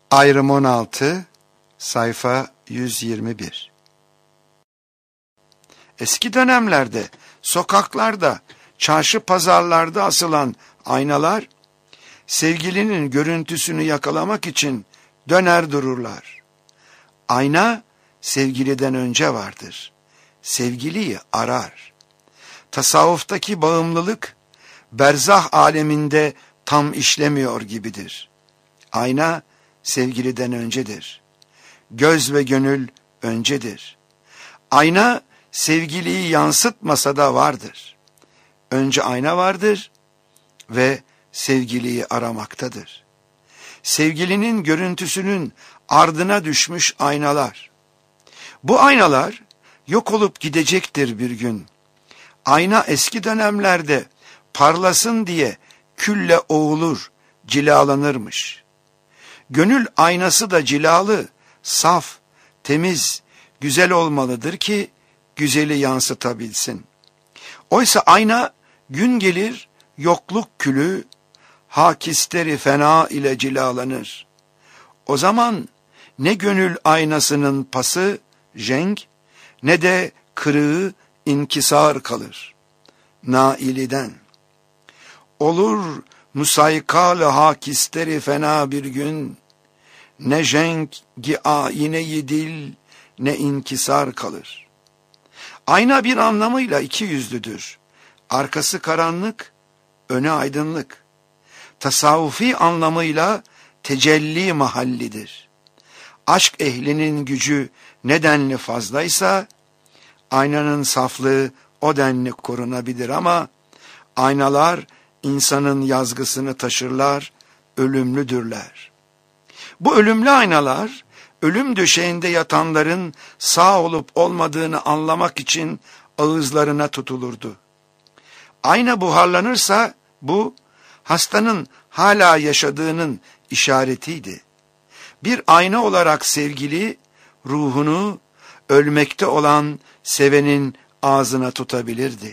Ayrım 16, sayfa 121. Eski dönemlerde sokaklarda, çarşı pazarlarda asılan aynalar, sevgilinin görüntüsünü yakalamak için döner dururlar. Ayna, sevgiliden önce vardır. Sevgiliyi arar. Tasavvuftaki bağımlılık, berzah aleminde tam işlemiyor gibidir. Ayna, sevgiliden öncedir. Göz ve gönül öncedir. Ayna, sevgiliyi yansıtmasa da vardır. Önce ayna vardır ve sevgiliyi aramaktadır. Sevgilinin görüntüsünün ardına düşmüş aynalar. Bu aynalar yok olup gidecektir bir gün. Ayna eski dönemlerde parlasın diye külle oğulur, cilalanırmış. Gönül aynası da cilalı, saf, temiz, güzel olmalıdır ki güzeli yansıtabilsin. Oysa ayna gün gelir yokluk külü, hakisteri fena ile cilalanır. O zaman ne gönül aynasının pası, jenk, ne de kırığı inkisar kalır. Nailiden. Olur musaykal hakisteri fena bir gün, ne jenk-i ayine-i dil, ne inkisar kalır. Ayna bir anlamıyla iki yüzlüdür. Arkası karanlık, önü aydınlık. Tasavvufi anlamıyla tecelli mahallidir. Aşk ehlinin gücü nedenli fazlaysa, aynanın saflığı o denli korunabilir ama, aynalar insanın yazgısını taşırlar, ölümlüdürler. Bu ölümlü aynalar, ölüm döşeğinde yatanların sağ olup olmadığını anlamak için ağızlarına tutulurdu. Ayna buharlanırsa, bu, hastanın hala yaşadığının işaretiydi. Bir ayna olarak sevgili, ruhunu ölmekte olan sevenin ağzına tutabilirdi.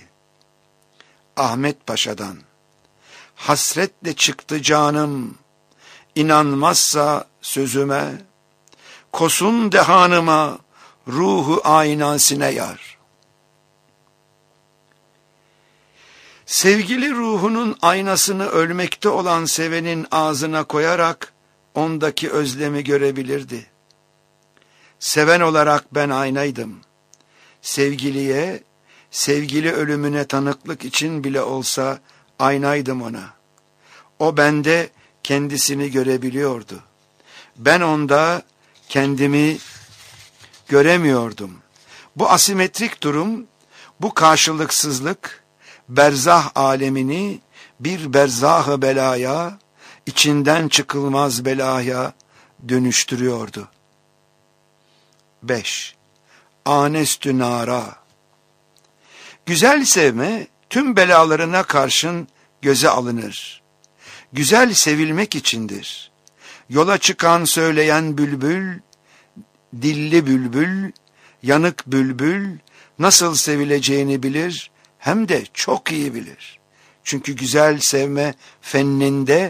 Ahmet Paşa'dan, hasretle çıktı canım, inanmazsa sözüme, kosun dehanıma, ruhu aynasine yar. Sevgili ruhunun aynasını ölmekte olan sevenin ağzına koyarak ondaki özlemi görebilirdi. Seven olarak ben aynaydım. Sevgiliye, sevgili ölümüne tanıklık için bile olsa aynaydım ona. O bende kendisini görebiliyordu. Ben onda kendimi göremiyordum. Bu asimetrik durum, bu karşılıksızlık, berzah alemini bir berzah-ı belaya, içinden çıkılmaz belaya dönüştürüyordu. 5. Anestü nara. Güzel sevme tüm belalarına karşın göze alınır. Güzel sevilmek içindir. Yola çıkan söyleyen bülbül, dilli bülbül, yanık bülbül nasıl sevileceğini bilir, hem de çok iyi bilir. Çünkü güzel sevme fenninde,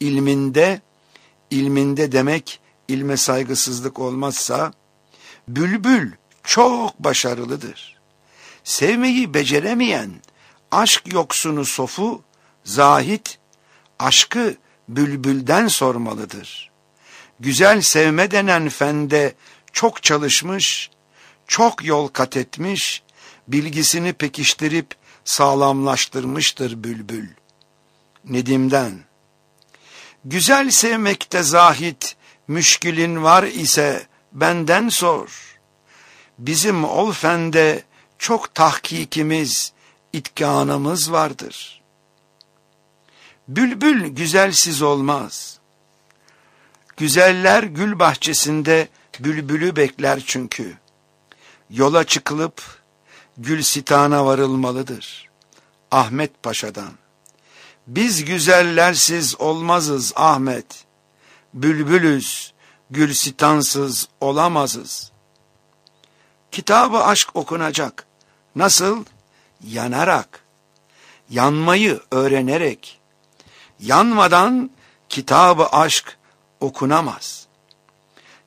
ilminde demek ilme saygısızlık olmazsa, bülbül çok başarılıdır. Sevmeyi beceremeyen, aşk yoksunu sofu, zahit, aşkı bülbülden sormalıdır. Güzel sevme denen fende çok çalışmış, çok yol kat etmiş, bilgisini pekiştirip sağlamlaştırmıştır bülbül. Nedim'den. Güzel sevmekte zahit, müşkülün var ise benden sor. Bizim ol fende çok tahkikimiz, itkanımız vardır. Bülbül güzelsiz olmaz. Güzeller gül bahçesinde bülbülü bekler çünkü. Yola çıkılıp Gülsitan'a varılmalıdır. Ahmet Paşa'dan. Biz güzellersiz olmazız Ahmet. Bülbülüz, Gülsitansız olamazız. Kitabı aşk okunacak. Nasıl? Yanarak. Yanmayı öğrenerek. Yanmadan kitabı aşk okunamaz.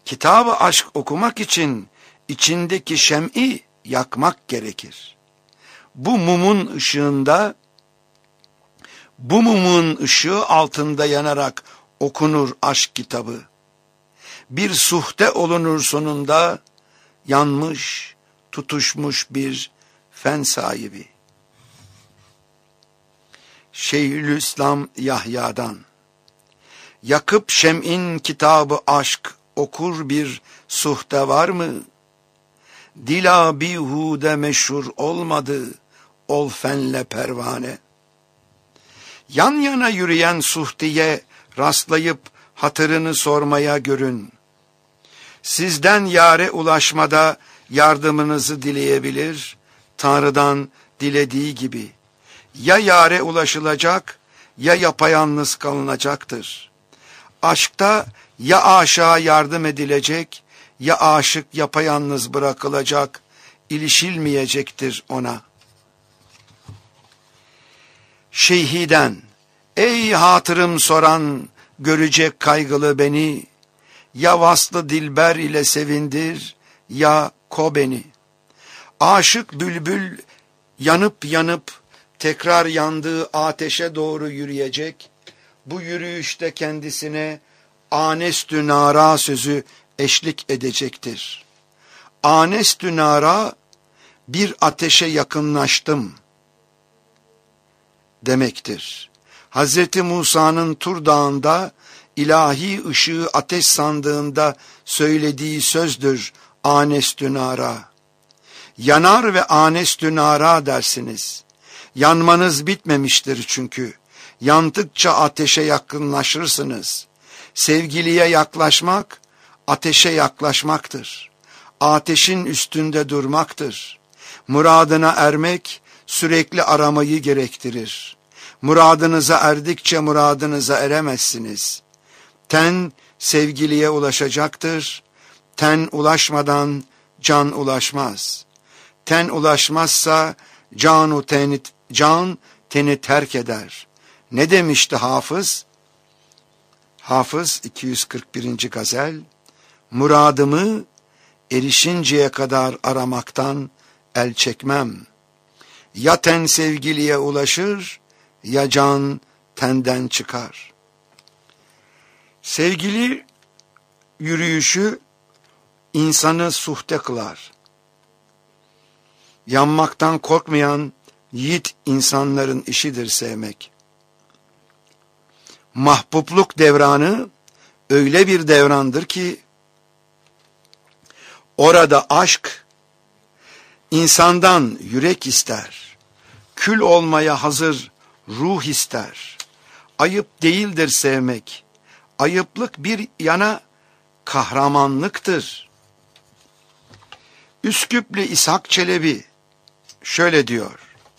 Kitab-ı aşk okumak için içindeki şem'i yakmak gerekir. Bu mumun ışığı altında yanarak okunur aşk kitabı. Bir suhte olunur sonunda, yanmış, tutuşmuş bir fen sahibi. Şeyhülislam Yahya'dan: yakıp şem'in kitabı aşk okur bir suhte var mı? Dila bihude meşhur olmadı ol fenle pervane. Yan yana yürüyen suhtiye rastlayıp hatırını sormaya görün. Sizden yâre ulaşmada yardımınızı dileyebilir, Tanrı'dan dilediği gibi. Ya yâre ulaşılacak, ya yapayalnız kalınacaktır. Aşkta ya aşığa yardım edilecek, ya aşık yapayalnız bırakılacak, ilişilmeyecektir ona. Şeyhiden: ey hatırım soran, görecek kaygılı beni, ya vaslı dilber ile sevindir, ya ko beni. Aşık bülbül yanıp yanıp tekrar yandığı ateşe doğru yürüyecek, bu yürüyüşte kendisine anestü nara sözü eşlik edecektir. Anestü nara, bir ateşe yakınlaştım demektir. Hazreti Musa'nın Tur Dağı'nda ilahi ışığı ateş sandığında söylediği sözdür anestü nara. Yanar ve anestü nara dersiniz. Yanmanız bitmemiştir çünkü. Yandıkça ateşe yakınlaşırsınız. Sevgiliye yaklaşmak, ateşe yaklaşmaktır. Ateşin üstünde durmaktır. Muradına ermek, sürekli aramayı gerektirir. Muradınıza erdikçe muradınıza eremezsiniz. Ten sevgiliye ulaşacaktır. Ten ulaşmadan can ulaşmaz. Ten ulaşmazsa can teni terk eder. Ne demişti Hafız? Hafız 241. gazel: muradımı erişinceye kadar aramaktan el çekmem. Ya ten sevgiliye ulaşır, ya can tenden çıkar. Sevgili yürüyüşü insanı suhte kılar. Yanmaktan korkmayan yiğit insanların işidir sevmek. Mahbubluk devranı öyle bir devrandır ki, orada aşk insandan yürek ister, kül olmaya hazır ruh ister. Ayıp değildir sevmek, ayıplık bir yana kahramanlıktır. Üsküplü İshak Çelebi şöyle diyor: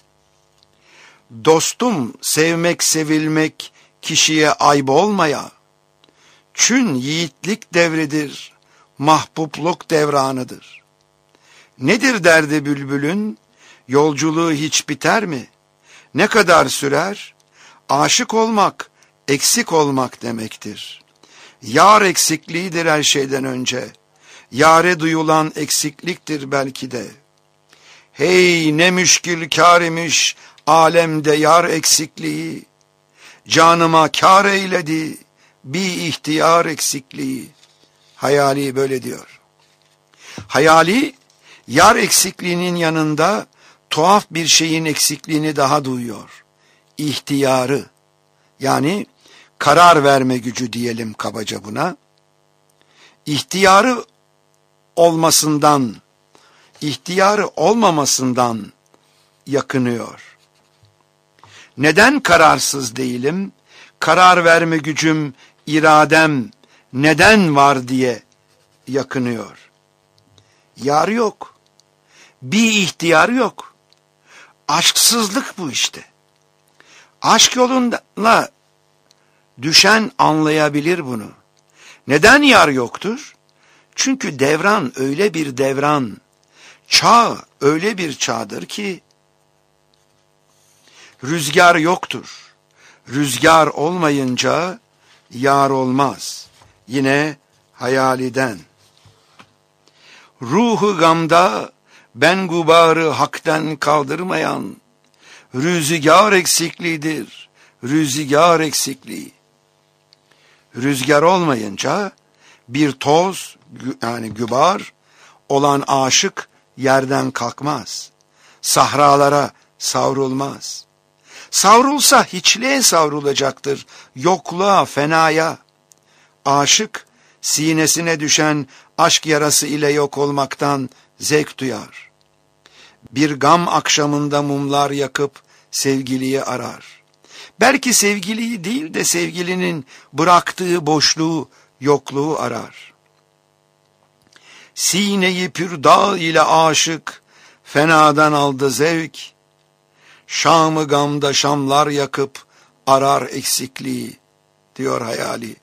dostum sevmek sevilmek kişiye ayıp olmaya, çün yiğitlik devridir, mahbubluk devranıdır. Nedir derdi bülbülün, yolculuğu hiç biter mi? Ne kadar sürer? Aşık olmak, eksik olmak demektir. Yar eksikliğidir her şeyden önce. Yâre duyulan eksikliktir belki de. Hey ne müşkil kâr imiş alemde yar eksikliği. Canıma kâr eyledi bir ihtiyar eksikliği. Hayali böyle diyor. Hayali yar eksikliğinin yanında tuhaf bir şeyin eksikliğini daha duyuyor. İhtiyarı, yani karar verme gücü diyelim kabaca buna. İhtiyarı olmamasından yakınıyor. Neden kararsız değilim? Karar verme gücüm, iradem neden var diye yakınıyor. Yar yok. Bir ihtiyar yok. Aşksızlık bu işte. Aşk yoluna düşen anlayabilir bunu. Neden yar yoktur? Çünkü devran öyle bir devran, çağ öyle bir çağdır ki rüzgar yoktur. Rüzgar olmayınca yar olmaz. Yine Hayali'den. Ruhu gamda ben gubarı hakten kaldırmayan, rüzgar eksikliğidir, rüzgar eksikliği. Rüzgar olmayınca bir toz, yani gübar olan aşık yerden kalkmaz. Sahralara savrulmaz. Savrulsa hiçliğe savrulacaktır, yokluğa, fenaya. Aşık sinesine düşen aşk yarası ile yok olmaktan zevk duyar. Bir gam akşamında mumlar yakıp sevgiliyi arar. Belki sevgiliyi değil de sevgilinin bıraktığı boşluğu, yokluğu arar. Sineyi pürdağ ile aşık fenadan aldı zevk. Şam'ı gamda şamlar yakıp arar eksikliği, diyor hayali.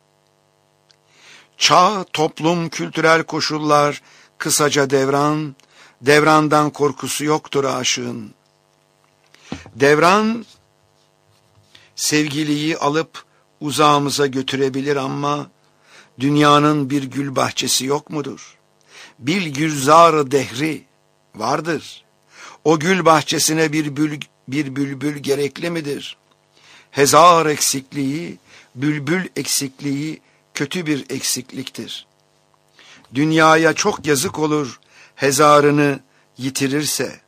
Çağ, toplum, kültürel koşullar, kısaca devran, devrandan korkusu yoktur aşığın. Devran, sevgiliyi alıp uzağımıza götürebilir ama dünyanın bir gül bahçesi yok mudur? Bil gülzar-ı dehri vardır. O gül bahçesine bir bülbül gerekli midir? Hezar eksikliği, bülbül eksikliği kötü bir eksikliktir. Dünyaya çok yazık olur hezarını yitirirse.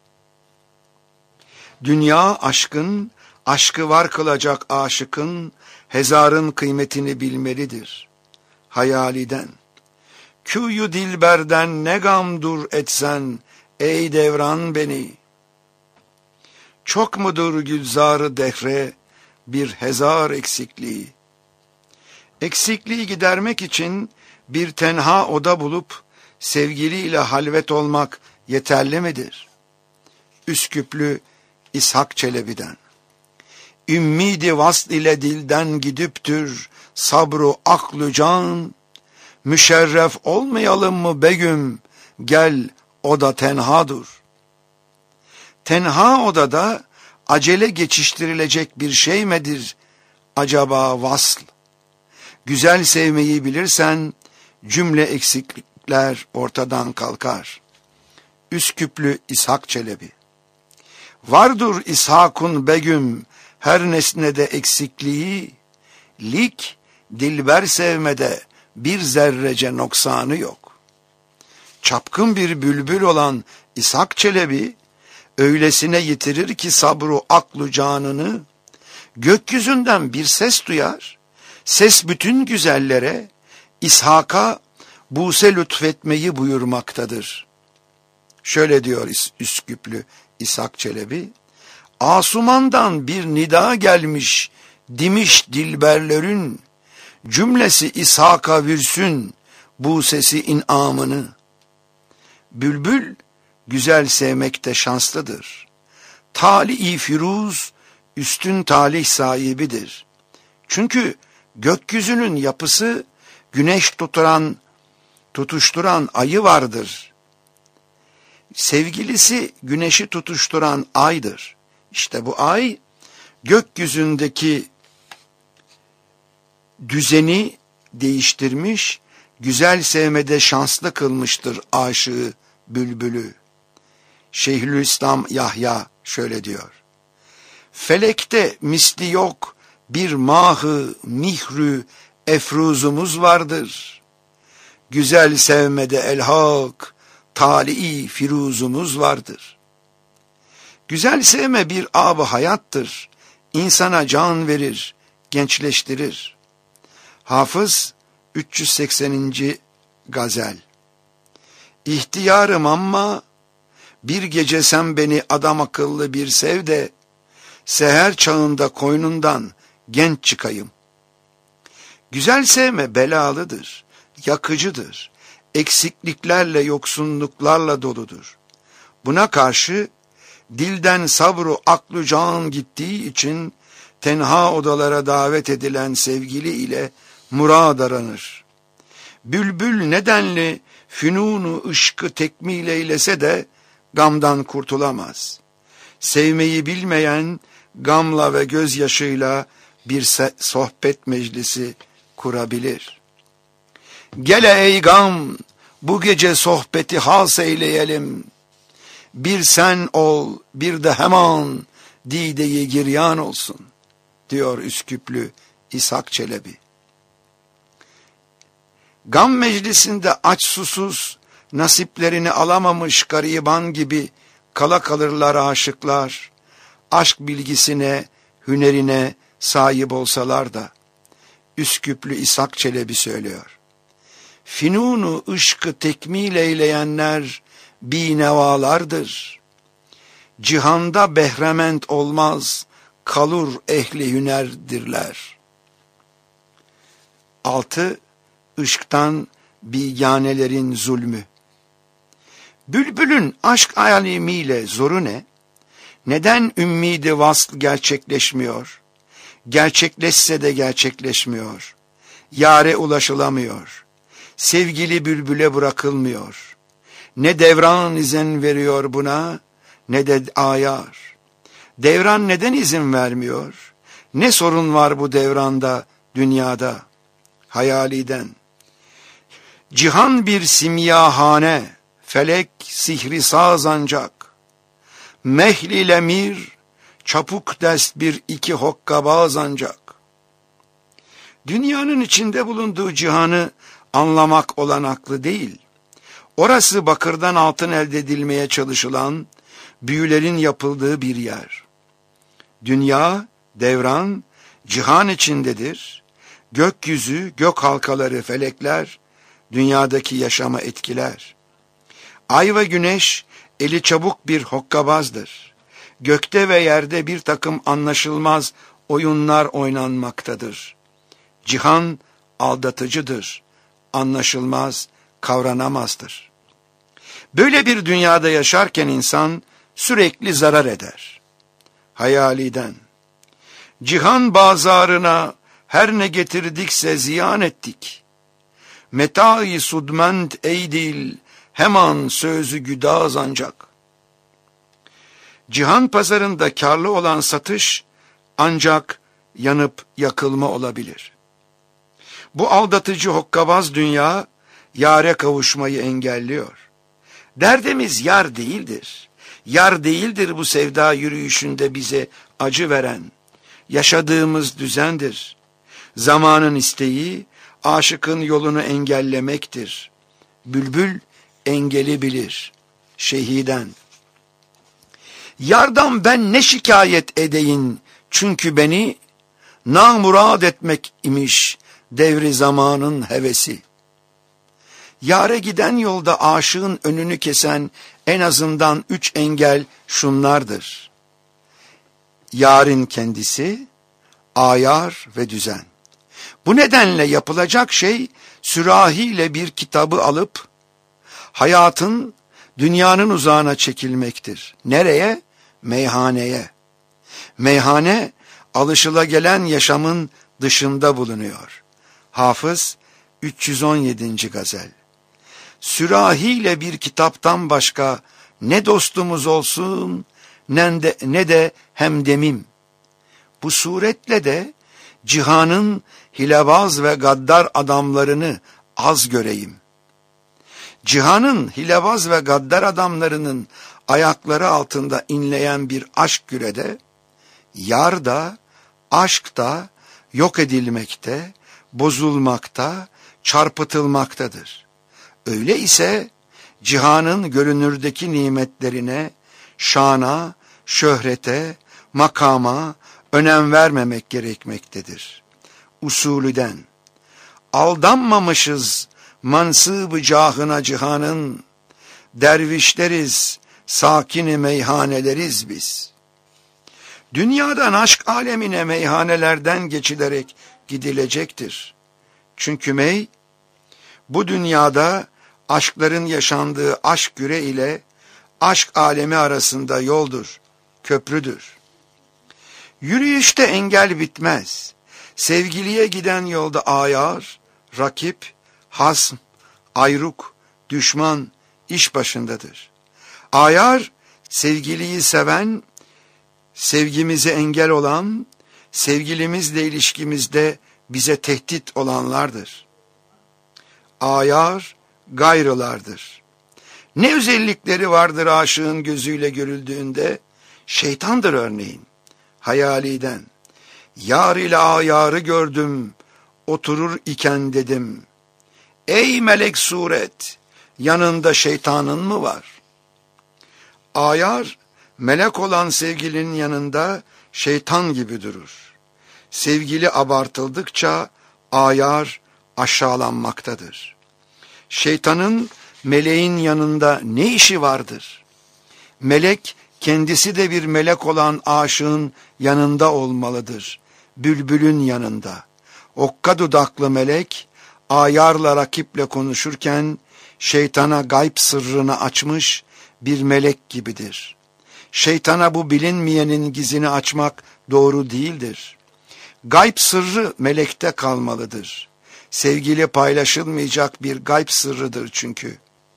Dünya aşkın, aşkı var kılacak aşıkın hezarın kıymetini bilmelidir. Hayaliden, küyü dilberden ne gam dur etsen ey devran beni. Çok mudur gülzar-ı dehre bir hezar eksikliği. Eksikliği gidermek için bir tenha oda bulup sevgiliyle halvet olmak yeterli midir? Üsküplü İshak Çelebi'den. Ümmidi vasl ile dilden gidiptür sabru aklu can. Müşerref olmayalım mı begüm, gel oda tenhadır. Tenha odada acele geçiştirilecek bir şey midir acaba vasl? Güzel sevmeyi bilirsen cümle eksiklikler ortadan kalkar. Üsküplü İshak Çelebi. Vardır İshak'un begüm her nesnede eksikliği, lik dilber sevmede bir zerrece noksanı yok. Çapkın bir bülbül olan İshak Çelebi öylesine yitirir ki sabru aklu canını, gökyüzünden bir ses duyar, ses bütün güzellere İshak'a buse lütfetmeyi buyurmaktadır. Şöyle diyor Üsküplü İshak Çelebi, Asumandan bir nida gelmiş, dimiş dilberlerin, cümlesi İshak'a vürsün bu sesi inamını. Bülbül güzel sevmekte şanslıdır. Tali-i firuz üstün talih sahibidir. Çünkü gökyüzünün yapısı güneş tutuşturan ayı vardır. Sevgilisi güneşi tutuşturan aydır. İşte bu ay gökyüzündeki düzeni değiştirmiş, güzel sevmede şanslı kılmıştır aşığı bülbülü. Şeyhülislam Yahya şöyle diyor. Felekte misli yok bir mahı mihrü efruzumuz vardır. Güzel sevmede elhak tali firuzumuz vardır. Güzel sevme bir ab-ı hayattır. İnsana can verir, gençleştirir. Hafız 380. Gazel. İhtiyarım ama bir gece sen beni adam akıllı bir sev de seher çağında koynundan genç çıkayım. Güzel sevme belalıdır, yakıcıdır, eksikliklerle, yoksunluklarla doludur. Buna karşı dilden sabru aklu can gittiği için tenha odalara davet edilen sevgili ile murad aranır. Bülbül nedenli fünunu ışkı tekmil eylese de gamdan kurtulamaz. Sevmeyi bilmeyen gamla ve gözyaşıyla bir sohbet meclisi kurabilir. Gele ey gam, Bu gece sohbeti has eyleyelim. Bir sen ol, bir de hemen dide-i giryan olsun, diyor Üsküplü İshak Çelebi. Gam meclisinde aç susuz, nasiplerini alamamış gariban gibi kala kalırlar aşıklar, aşk bilgisine, hünerine sahip olsalar da. Üsküplü İshak Çelebi söylüyor. Finunu ışkı tekmil eyleyenler binevalardır. Cihanda behrement olmaz, kalur ehli hünerdirler. 6. Işktan biganelerin zulmü. Bülbülün aşk alemiyle zoru ne? Neden ümmidi vasl gerçekleşmiyor? Gerçekleşse de gerçekleşmiyor. Yâre ulaşılamıyor. Sevgili bülbüle bırakılmıyor. Ne devran izin veriyor buna, ne de ayar. Devran neden izin vermiyor? Ne sorun var bu devranda, dünyada? Hayaliden. Cihan bir simyahane, felek sihri saz ancak. Mehl ile mir, çapuk dest bir iki hokkabaz ancak. Dünyanın içinde bulunduğu cihanı anlamak olanaklı değil. Orası bakırdan altın elde edilmeye çalışılan, büyülerin yapıldığı bir yer. Dünya, devran, cihan içindedir. Gökyüzü, gök halkaları, felekler, dünyadaki yaşama etkiler. Ay ve güneş, eli çabuk bir hokkabazdır. Gökte ve yerde bir takım anlaşılmaz oyunlar oynanmaktadır. Cihan aldatıcıdır, anlaşılmaz, kavranamazdır. Böyle bir dünyada yaşarken insan sürekli zarar eder. Hayaliden. Cihan bazarına her ne getirdikse ziyan ettik. Meta-i sudment ey dil, hemen sözü güdaz ancak. Cihan pazarında karlı olan satış ancak yanıp yakılma olabilir. Bu aldatıcı hokkabaz dünya yâre kavuşmayı engelliyor. Derdimiz yar değildir. Yar değildir bu sevda yürüyüşünde bize acı veren. Yaşadığımız düzendir. Zamanın isteği aşıkın yolunu engellemektir. Bülbül engeli bilir. Şehiden. Yardan ben ne şikayet edeyim, çünkü beni namurad etmek imiş devri zamanın hevesi. Yâre giden yolda aşığın önünü kesen en azından 3 engel şunlardır. Yârin kendisi, ayar ve düzen. Bu nedenle yapılacak şey sürahiyle bir kitabı alıp hayatın, dünyanın uzağına çekilmektir. Nereye? Meyhaneye. Meyhane alışılagelen yaşamın dışında bulunuyor. Hafız 317. gazel. Sürahiyle bir kitaptan başka ne dostumuz olsun ne de hemdemim. Bu suretle de cihanın hilebaz ve gaddar adamlarını az göreyim. Cihanın hilebaz ve gaddar adamlarının ayakları altında inleyen bir aşk kürede, yar da, aşk da yok edilmekte, bozulmakta, çarpıtılmaktadır. Öyle ise cihanın görünürdeki nimetlerine, şana, şöhrete, makama önem vermemek gerekmektedir. Usulüden, aldanmamışız mansıb-ı cahına cihanın, dervişleriz, sakin-i meyhaneleriz biz. Dünyadan aşk alemine meyhanelerden geçilerek gidilecektir. Çünkü mey, bu dünyada aşkların yaşandığı aşk güre ile aşk alemi arasında yoldur, köprüdür. Yürüyüşte engel bitmez. Sevgiliye giden yolda ayar, rakip, hasm, ayruk, düşman iş başındadır. Ayar, sevgiliyi seven, sevgimize engel olan, sevgilimizle ilişkimizde bize tehdit olanlardır. Ayar, gayrılardır. Ne özellikleri vardır aşığın gözüyle görüldüğünde? Şeytandır örneğin. Hayaliden. Yar ile ayarı gördüm, oturur iken dedim. Ey melek suret, yanında şeytanın mı var? Ayar, melek olan sevgilinin yanında şeytan gibi durur. Sevgili abartıldıkça ayar aşağılanmaktadır. Şeytanın meleğin yanında ne işi vardır? Melek kendisi de bir melek olan aşığın yanında olmalıdır. Bülbülün yanında. Okka dudaklı melek ayarla rakiple konuşurken şeytana gayb sırrını açmış bir melek gibidir. Şeytana bu bilinmeyenin gizini açmak doğru değildir. Gayb sırrı melekte kalmalıdır. Sevgili paylaşılmayacak bir gayb sırrıdır çünkü.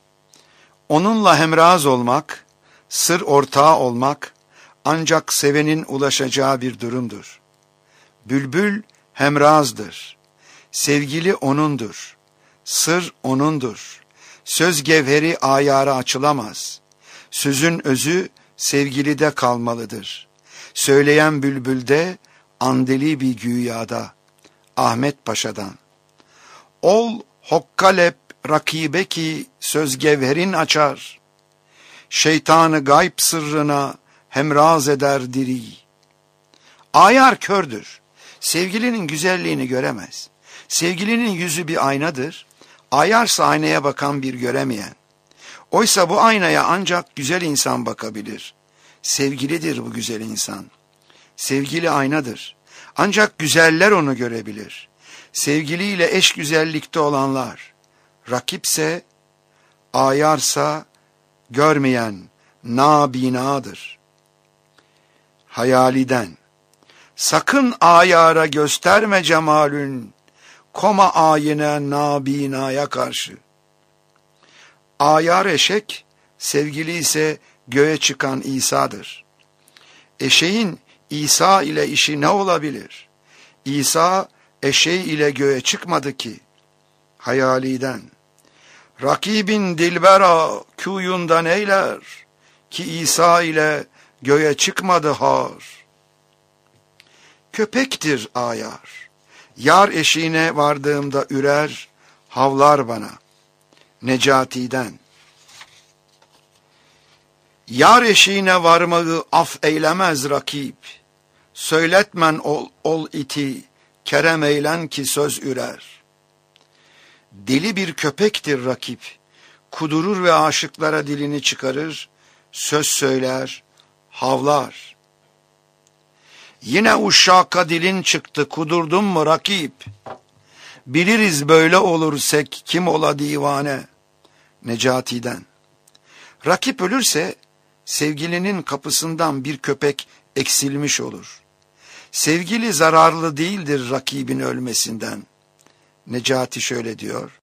Onunla hemraz olmak, sır ortağı olmak ancak sevenin ulaşacağı bir durumdur. Bülbül hemrazdır. Sevgili onundur. Sır onundur. Söz gevheri ayara açılamaz. Sözün özü sevgilide kalmalıdır. Söyleyen bülbülde, andeli bir güyada. Ahmet Paşa'dan. Ol hokkalep rakibe ki söz gevherin açar. Şeytanı gayb sırrına hemraz eder diri. Ayar kördür. Sevgilinin güzelliğini göremez. Sevgilinin yüzü bir aynadır. Ayarsa aynaya bakan bir göremeyen. Oysa bu aynaya ancak güzel insan bakabilir. Sevgilidir bu güzel insan. Sevgili aynadır. Ancak güzeller onu görebilir. Sevgiliyle eş güzellikte olanlar. Rakipse, ayarsa görmeyen nabinadır. Hayaliden. Sakın ayara gösterme cemalün, koma ayine nabinaya karşı. Ayar eşek, sevgili ise göğe çıkan İsa'dır. Eşeğin İsa ile işi ne olabilir? İsa eşeği ile göğe çıkmadı ki. Hayaliden. Rakibin dilbera kuyundan eyler ki İsa ile göğe çıkmadı har. Köpektir ayar. Yar eşiğine vardığımda ürer, havlar bana. Necati'den. Yar eşiğine varmağı af eylemez rakip. Söyletmen ol iti, kerem eylen ki söz ürer. Deli bir köpektir rakip. Kudurur ve aşıklara dilini çıkarır, söz söyler, havlar. Yine uşşaka dilin çıktı, kudurdun mu rakip? Biliriz böyle olursek kim ola divane? Necati'den. Rakip ölürse sevgilinin kapısından bir köpek eksilmiş olur. Sevgili zararlı değildir rakibin ölmesinden. Necati şöyle diyor.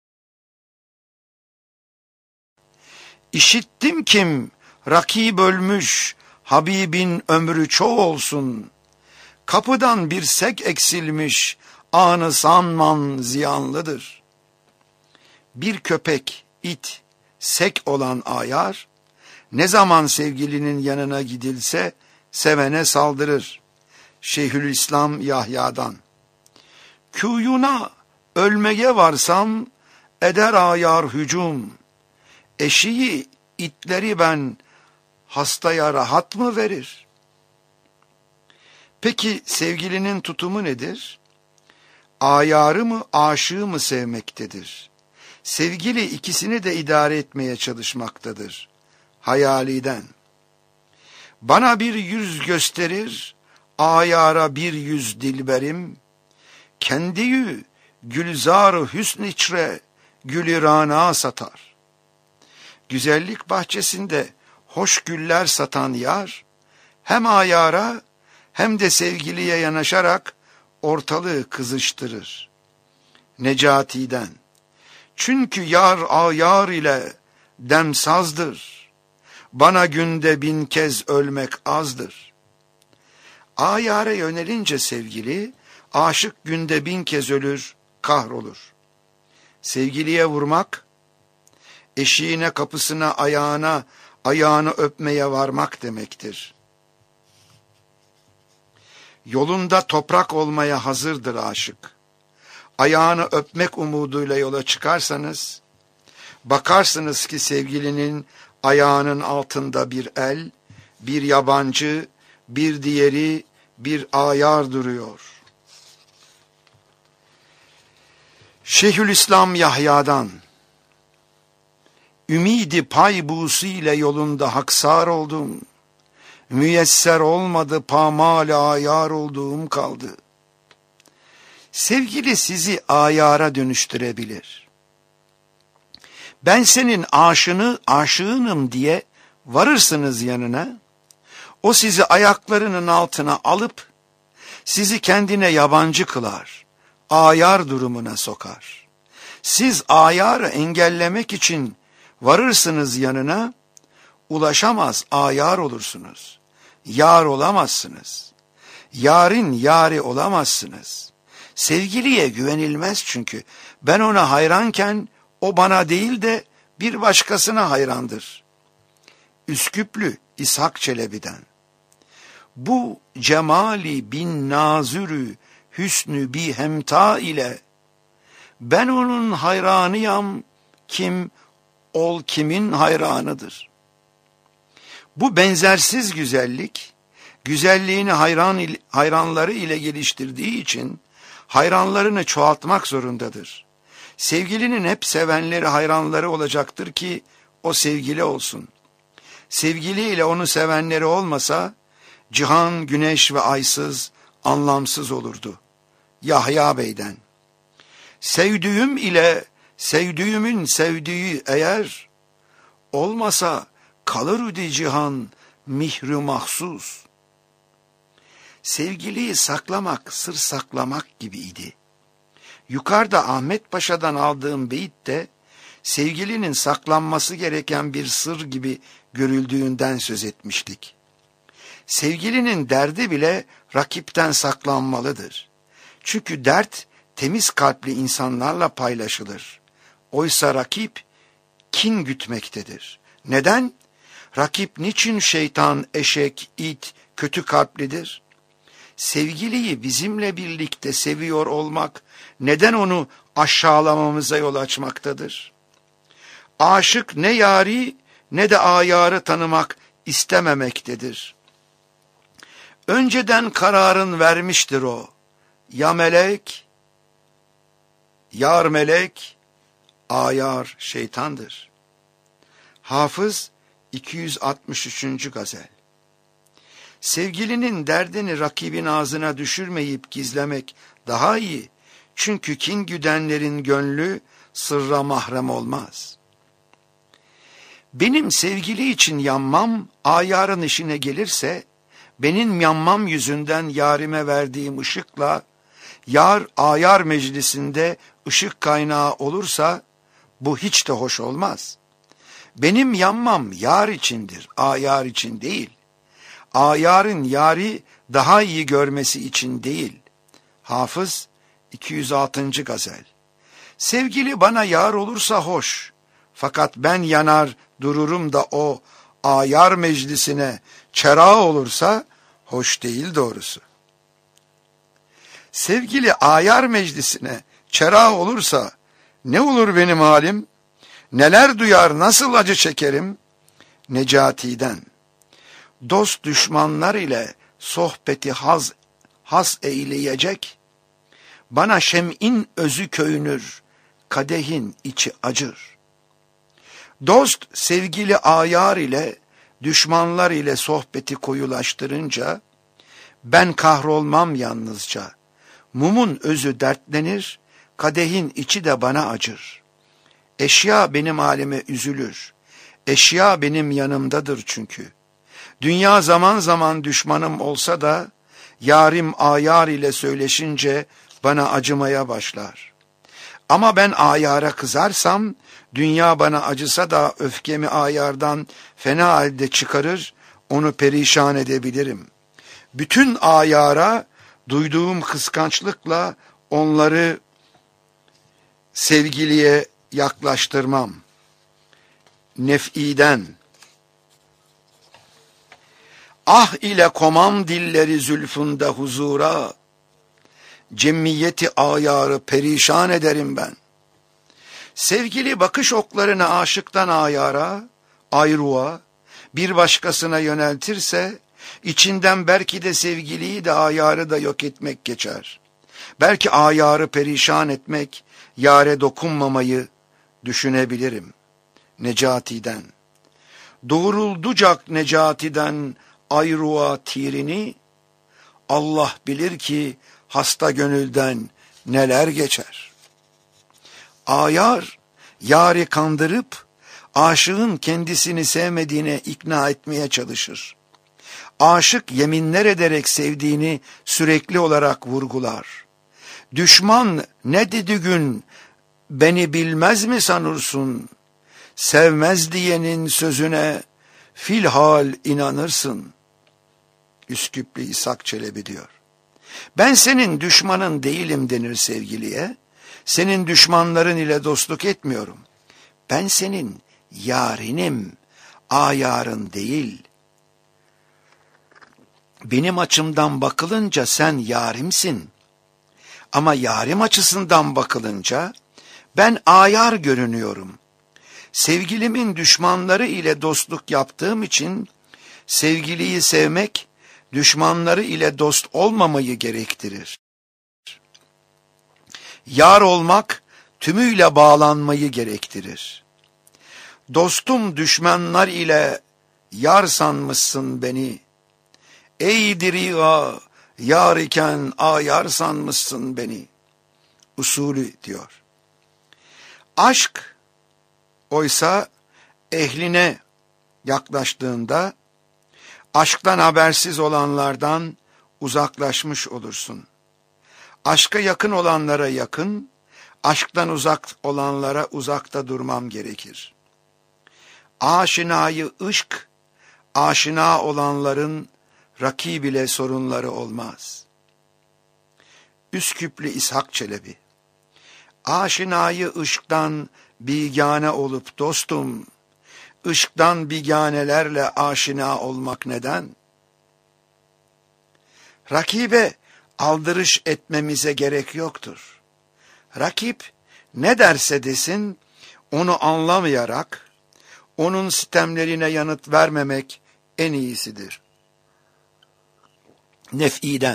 İşittim kim rakib ölmüş, Habibin ömrü çoğu olsun. Kapıdan bir sek eksilmiş, anı sanman ziyanlıdır. Bir köpek, it, sek olan ayar, ne zaman sevgilinin yanına gidilse sevene saldırır. Şeyhülislam Yahya'dan. Kuyuna ölmeye varsam eder ayar hücum. Eşiği, itleri ben hastaya rahat mı verir? Peki sevgilinin tutumu nedir? Ayarı mı, aşığı mı sevmektedir? Sevgili ikisini de idare etmeye çalışmaktadır. Hayaliden. Bana bir yüz gösterir, ayara bir yüz dilberim. Kendiyü gülzar-ı hüsn içre, gülü rana satar. Güzellik bahçesinde hoş güller satan yar, hem ayara hem de sevgiliye yanaşarak ortalığı kızıştırır. Necati'den. Çünkü yar ayar ile demsazdır. Bana günde 1000 kez ölmek azdır. Ayara yönelince sevgili, aşık günde 1000 kez ölür, kahrolur. Sevgiliye vurmak, eşiğine, kapısına, ayağını öpmeye varmak demektir. Yolunda toprak olmaya hazırdır aşık. Ayağını öpmek umuduyla yola çıkarsanız, bakarsınız ki sevgilinin ayağının altında bir el, bir yabancı, bir diğeri, bir ayar duruyor. Şeyhülislam Yahya'dan, ümidi paybusu ile yolunda haksar oldum, müyesser olmadı pamal ayar olduğum kaldı. Sevgili sizi ayara dönüştürebilir. Ben senin aşığınım diye varırsınız yanına, o sizi ayaklarının altına alıp, sizi kendine yabancı kılar, ayar durumuna sokar. Siz ayarı engellemek için varırsınız yanına, ulaşamaz ayar olursunuz. Yar olamazsınız. Yarın yari olamazsınız. Sevgiliye güvenilmez çünkü. Ben ona hayranken o bana değil de bir başkasına hayrandır. Üsküplü İshak Çelebi'den. Bu cemali bin nazürü hüsnü bi hemta ile ben onun hayranıyam, kim ol kimin hayranıdır. Bu benzersiz güzellik, güzelliğini hayranları ile geliştirdiği için hayranlarını çoğaltmak zorundadır. Sevgilinin hep sevenleri, hayranları olacaktır ki o sevgili olsun. Sevgiliyle onu sevenleri olmasa, cihan, güneş ve aysız, anlamsız olurdu. Yahya Bey'den. Sevdüğüm ile sevdüğümün sevdiği eğer olmasa kalır cihan mihru mahsus. Sevgiliyi saklamak sır saklamak gibiydi. Yukarıda Ahmet Paşa'dan aldığım beyitte sevgilinin saklanması gereken bir sır gibi görüldüğünden söz etmiştik. Sevgilinin derdi bile rakipten saklanmalıdır. Çünkü dert temiz kalpli insanlarla paylaşılır. Oysa rakip kin gütmektedir. Neden? Rakip niçin şeytan, eşek, it, kötü kalplidir? Sevgiliyi bizimle birlikte seviyor olmak neden onu aşağılamamıza yol açmaktadır? Aşık ne yari ne de ayarı tanımak istememektedir. Önceden kararın vermiştir o. Ya melek, yar melek, ayar şeytandır. Hafız 263. gazel. Sevgilinin derdini rakibin ağzına düşürmeyip gizlemek daha iyi. Çünkü kin güdenlerin gönlü sırra mahrem olmaz. Benim sevgili için yanmam, ayarın işine gelirse, benim yanmam yüzünden yarime verdiğim ışıkla, yar ayar meclisinde ışık kaynağı olursa, bu hiç de hoş olmaz. Benim yanmam yar içindir, ayar için değil. Ayarın yari daha iyi görmesi için değil. Hafız 206. gazel. Sevgili bana yar olursa hoş. Fakat ben yanar dururum da o ayar meclisine çera olursa hoş değil doğrusu. Sevgili ayar meclisine çera olursa ne olur benim halim? Neler duyar, nasıl acı çekerim? Necati'den. Dost düşmanlar ile sohbeti haz eyleyecek, bana şem'in özü köyünür, kadehin içi acır. Dost sevgili ayar ile, düşmanlar ile sohbeti koyulaştırınca, ben kahrolmam yalnızca. Mumun özü dertlenir, kadehin içi de bana acır. Eşya benim halime üzülür. Eşya benim yanımdadır çünkü. Dünya zaman zaman düşmanım olsa da, yarim ayar ile söyleşince bana acımaya başlar. Ama ben ayara kızarsam, dünya bana acısa da öfkemi ayardan fena halde çıkarır, onu perişan edebilirim. Bütün ayara duyduğum kıskançlıkla onları sevgiliye yaklaştırmam. Nef'iden. Ah ile komam dilleri zülfünde huzura, cemmiyeti ayarı perişan ederim ben. Sevgili bakış oklarını aşıktan ayara, ayruğa, bir başkasına yöneltirse, içinden belki de sevgiliyi de ayarı da yok etmek geçer. Belki ayarı perişan etmek, yâre dokunmamayı düşünebilirim. Necati'den. Doğrulducak Necati'den ayruğa tirini, Allah bilir ki hasta gönülden neler geçer. Ayar, yâri kandırıp, aşığın kendisini sevmediğine ikna etmeye çalışır. Aşık yeminler ederek sevdiğini sürekli olarak vurgular. Düşman ne dedi gün, beni bilmez mi sanırsın? Sevmez diyenin sözüne filhal inanırsın. Üsküplü İshak Çelebi diyor. Ben senin düşmanın değilim denir sevgiliye. Senin düşmanların ile dostluk etmiyorum. Ben senin yarinim, ayarın değil. Benim açımdan bakılınca sen yarimsin. Ama yarim açısından bakılınca ben ayar görünüyorum. Sevgilimin düşmanları ile dostluk yaptığım için sevgiliyi sevmek düşmanları ile dost olmamayı gerektirir. Yar olmak tümüyle bağlanmayı gerektirir. Dostum düşmanlar ile yar sanmışsın beni. Ey diriğa, yar iken ayar sanmışsın beni. Usulü diyor. Aşk oysa ehline yaklaştığında aşktan habersiz olanlardan uzaklaşmış olursun. Aşka yakın olanlara yakın, aşktan uzak olanlara uzakta durmam gerekir. Aşinayı ışk, aşina olanların rakib ile sorunları olmaz. Üsküplü İshak Çelebi. Aşinayı ışktan bigane olup dostum, ışktan biganelerle aşina olmak neden? Rakibe aldırış etmemize gerek yoktur. Rakip ne derse desin, onu anlamayarak, onun sitemlerine yanıt vermemek en iyisidir. Nef'iden.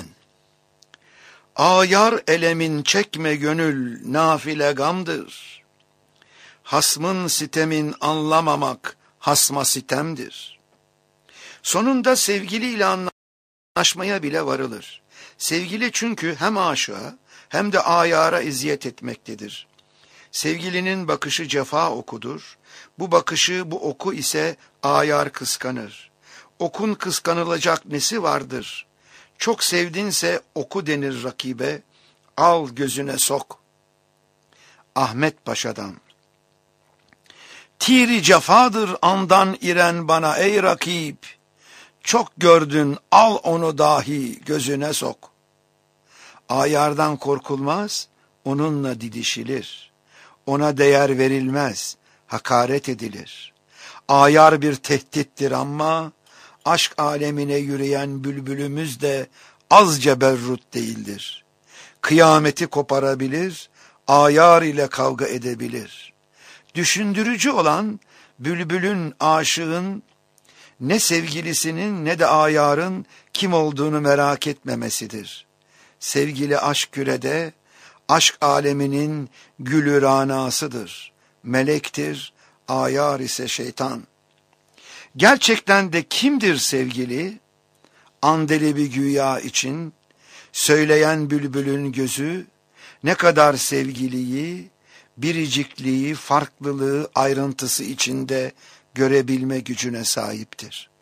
Ayar elemin çekme gönül nafile gamdır. Hasmın sitemin anlamamak hasma sitemdir. Sonunda sevgiliyle anlaşmaya bile varılır. Sevgili çünkü hem aşığa hem de ayara eziyet etmektedir. Sevgilinin bakışı cefa okudur. Bu bakışı, bu oku ise ayar kıskanır. Okun kıskanılacak nesi vardır? Çok sevdinse oku denir rakibe, al gözüne sok. Ahmet Paşa'dan. Tiri cefadır andan iren bana ey rakip. Çok gördün al onu dahi gözüne sok. Ayardan korkulmaz, onunla didişilir. Ona değer verilmez, hakaret edilir. Ayar bir tehdittir ama aşk alemine yürüyen bülbülümüz de az ceberrut değildir. Kıyameti koparabilir, ayar ile kavga edebilir. Düşündürücü olan bülbülün, aşığın, ne sevgilisinin ne de ayarın kim olduğunu merak etmemesidir. Sevgili aşk kürede, aşk aleminin gülü ranasıdır. Melektir, ayar ise şeytan. Gerçekten de kimdir sevgili? Andelebi güya için, söyleyen bülbülün gözü, ne kadar sevgiliyi, biricikliği, farklılığı, ayrıntısı içinde görebilme gücüne sahiptir.